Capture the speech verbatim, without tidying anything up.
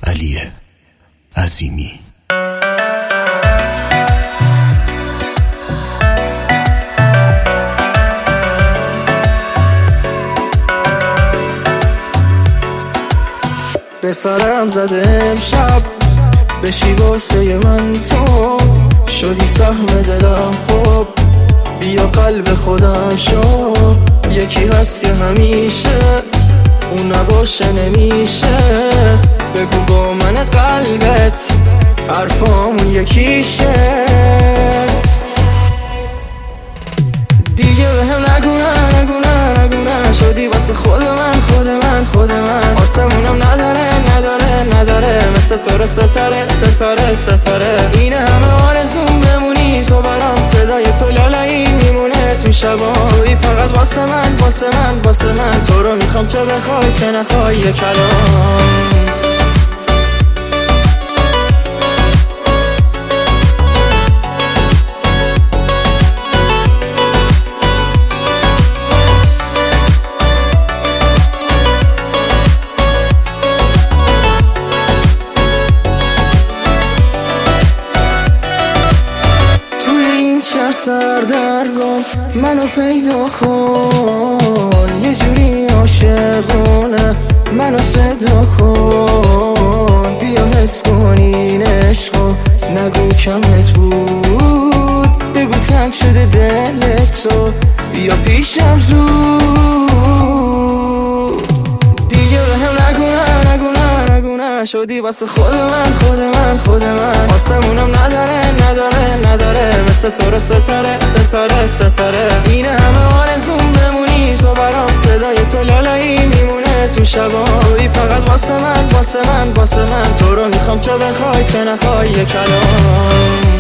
علی عظیمی. به سرم زده امشب بشی واسه من تو شدی سهم دلم. خب بیا قلب خودم شو، یکی هست که همیشه اون نباشه نمیشه. بگو با من قلبت حرفامون یکیشه. دیگه به هم نگونه نگونه نگونه شدی واسه خود من خود من خود من. آسمونم نداره نداره نداره مثل تو ستاره ستاره ستاره. این همه آرزوم بمونی تو برام، صدای تو لالایی میمونه تو شبا. توی فقط واسه من واسه من واسه من. تو رو میخوام چه بخوای چه نخوای یه کلام. سردرگم منو پیدا کن، یه جوری عاشقونه منو صدا کن. بیا حس کن این عشقو، نگو کمت بود، بگو تنگ شده دل تو، بیا پیشم زود. دیگه به هم نگونه نگونه نگونه شدی واسه خود من خود من خود من. آسمونم نداره نداره نداره مثل تو ستاره ستاره ستاره. این همه آرزوم بمونی تو برام، صدای تو لالایی میمونه تو شبا. توی فقط واسه من واسه من واسه من. تو رو میخوام چه بخوای چه نخوای یه کلام.